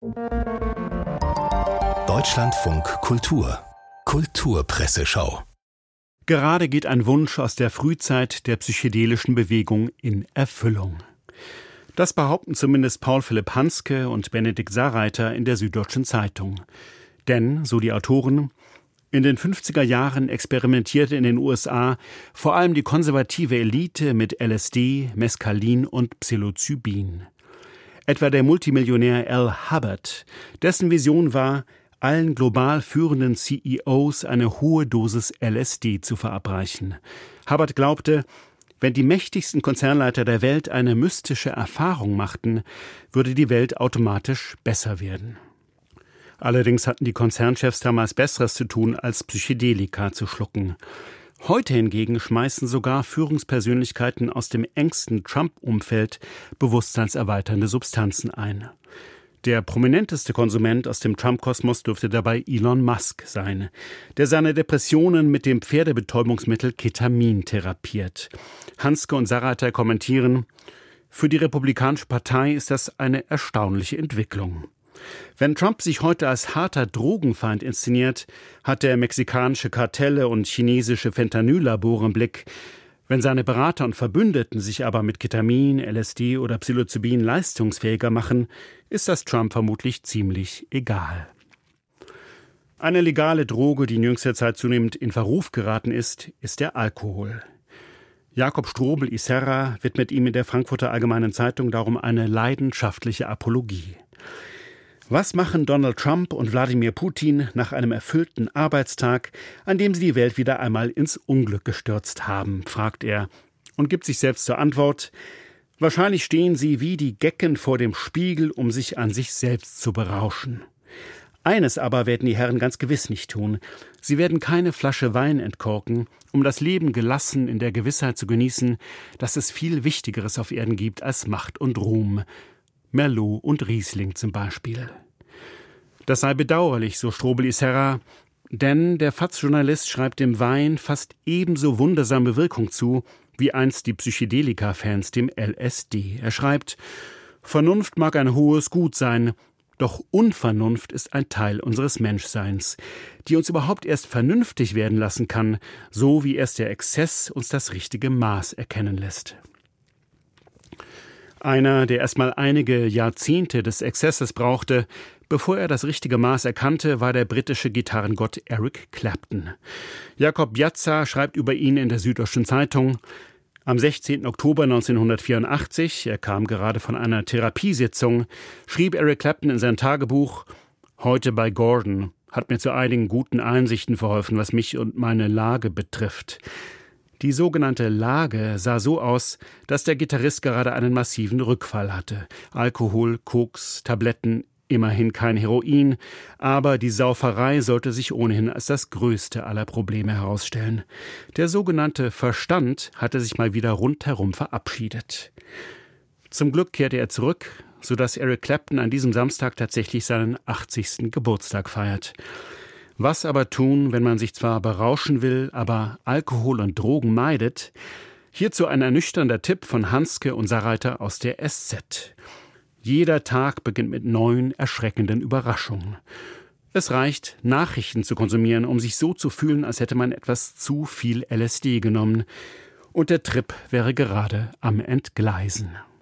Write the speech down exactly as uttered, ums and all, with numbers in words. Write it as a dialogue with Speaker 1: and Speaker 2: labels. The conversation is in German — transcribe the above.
Speaker 1: Deutschlandfunk Kultur Kulturpresseschau.
Speaker 2: Gerade geht ein Wunsch aus der Frühzeit der psychedelischen Bewegung in Erfüllung. Das behaupten zumindest Paul Philipp Hanske und Benedikt Sarreiter in der Süddeutschen Zeitung. Denn, so die Autoren, in den fünfziger Jahren experimentierte in den U S A vor allem die konservative Elite mit L S D, Mescalin und Psilocybin. Etwa der Multimillionär Al Hubbard, dessen Vision war, allen global führenden C E Os eine hohe Dosis L S D zu verabreichen. Hubbard glaubte, wenn die mächtigsten Konzernleiter der Welt eine mystische Erfahrung machten, würde die Welt automatisch besser werden. Allerdings hatten die Konzernchefs damals Besseres zu tun, als Psychedelika zu schlucken. Heute hingegen schmeißen sogar Führungspersönlichkeiten aus dem engsten Trump-Umfeld bewusstseinserweiternde Substanzen ein. Der prominenteste Konsument aus dem Trump-Kosmos dürfte dabei Elon Musk sein, der seine Depressionen mit dem Pferdebetäubungsmittel Ketamin therapiert. Hanske und Sarreiter kommentieren: Für die Republikanische Partei ist das eine erstaunliche Entwicklung. Wenn Trump sich heute als harter Drogenfeind inszeniert, hat er mexikanische Kartelle und chinesische Fentanyl-Labore im Blick. Wenn seine Berater und Verbündeten sich aber mit Ketamin, L S D oder Psilocybin leistungsfähiger machen, ist das Trump vermutlich ziemlich egal. Eine legale Droge, die in jüngster Zeit zunehmend in Verruf geraten ist, ist der Alkohol. Jakob Strobel-Isserra widmet ihm in der Frankfurter Allgemeinen Zeitung darum eine leidenschaftliche Apologie. Was machen Donald Trump und Wladimir Putin nach einem erfüllten Arbeitstag, an dem sie die Welt wieder einmal ins Unglück gestürzt haben, fragt er und gibt sich selbst zur Antwort: Wahrscheinlich stehen sie wie die Gecken vor dem Spiegel, um sich an sich selbst zu berauschen. Eines aber werden die Herren ganz gewiss nicht tun. Sie werden keine Flasche Wein entkorken, um das Leben gelassen in der Gewissheit zu genießen, dass es viel Wichtigeres auf Erden gibt als Macht und Ruhm. Merlot und Riesling zum Beispiel. Das sei bedauerlich, so Strobel-Isserra, denn der F A Z-Journalist schreibt dem Wein fast ebenso wundersame Wirkung zu, wie einst die Psychedelika-Fans dem L S D. Er schreibt: Vernunft mag ein hohes Gut sein, doch Unvernunft ist ein Teil unseres Menschseins, die uns überhaupt erst vernünftig werden lassen kann, so wie erst der Exzess uns das richtige Maß erkennen lässt. Einer, der erstmal einige Jahrzehnte des Exzesses brauchte, bevor er das richtige Maß erkannte, war der britische Gitarrengott Eric Clapton. Jakob Piazza schreibt über ihn in der Süddeutschen Zeitung: Am sechzehnten Oktober neunzehnhundertvierundachtzig, er kam gerade von einer Therapiesitzung, schrieb Eric Clapton in sein Tagebuch: Heute bei Gordon, hat mir zu einigen guten Einsichten verholfen, was mich und meine Lage betrifft. Die sogenannte Lage sah so aus, dass der Gitarrist gerade einen massiven Rückfall hatte. Alkohol, Koks, Tabletten, immerhin kein Heroin, aber die Sauferei sollte sich ohnehin als das größte aller Probleme herausstellen. Der sogenannte Verstand hatte sich mal wieder rundherum verabschiedet. Zum Glück kehrte er zurück, sodass Eric Clapton an diesem Samstag tatsächlich seinen achtzigsten Geburtstag feiert. Was aber tun, wenn man sich zwar berauschen will, aber Alkohol und Drogen meidet? Hierzu ein ernüchternder Tipp von Hanske und Sarreiter aus der S Z. Jeder Tag beginnt mit neuen, erschreckenden Überraschungen. Es reicht, Nachrichten zu konsumieren, um sich so zu fühlen, als hätte man etwas zu viel L S D genommen. Und der Trip wäre gerade am Entgleisen.